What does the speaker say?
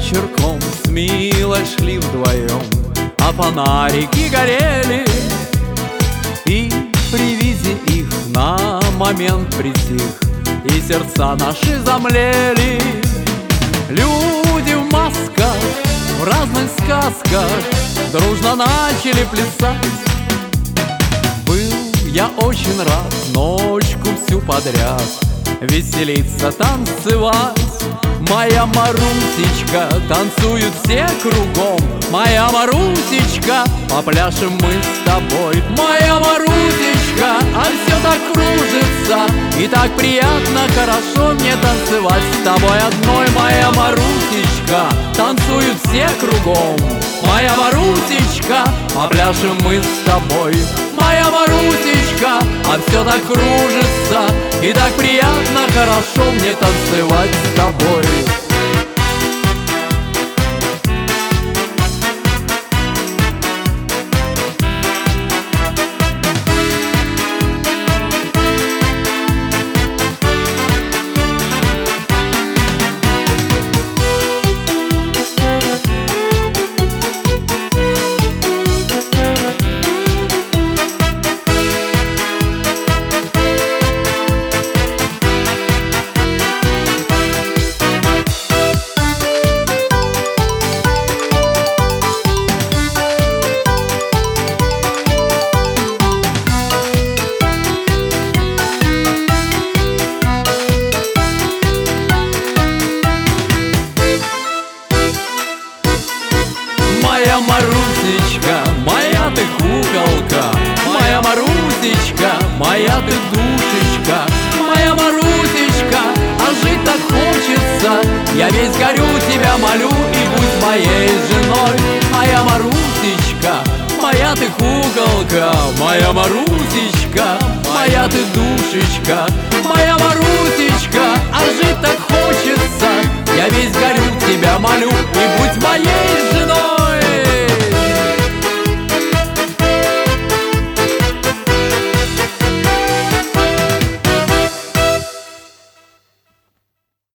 вечерком с Милой шли вдвоем, а фонарики горели, и при виде их на момент притих, и сердца наши замлели. Люди в масках, в разных сказках дружно начали плясать. Был я очень рад ночку всю подряд веселиться, танцевать. Моя Марусечка, танцуют все кругом. Моя Марусечка, попляшем мы с тобой. Моя Марусечка, а все так кружится, и так приятно, хорошо мне танцевать с тобой одной. Моя Марусечка, танцуют все кругом. Моя Марусечка, попляшем мы с тобой. Моя Марусечка, а все так кружится, и так приятно, хорошо мне танцевать с тобой. Моя Марусечка, моя ты куколка, моя Марусечка, моя ты душечка. Моя Марусечка, а жить так хочется, я весь горю, тебя молю, и будь моей женой. Моя Марусечка, моя ты куколка, моя Марусечка, моя ты душечка. Моя Марусечка, а жить так хочется, я весь горю, тебя молю, и будь моей